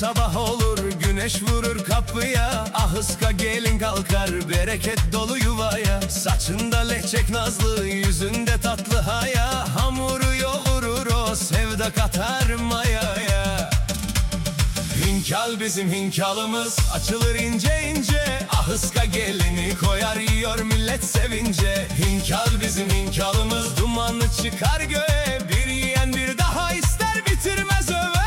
sabah olur, güneş vurur kapıya. Ahıska gelin kalkar, bereket dolu yuvaya. Saçında lehçek nazlı, yüzünde tatlı haya. Hamuru yoğurur o, sevda katar mayaya. Hinkal bizim hinkalımız, açılır ince ince. Ahıska gelini koyar, yiyor millet sevince. Hinkal bizim hinkalımız, dumanlı çıkar göğe. Bir yiyen bir daha ister, bitirmez öve.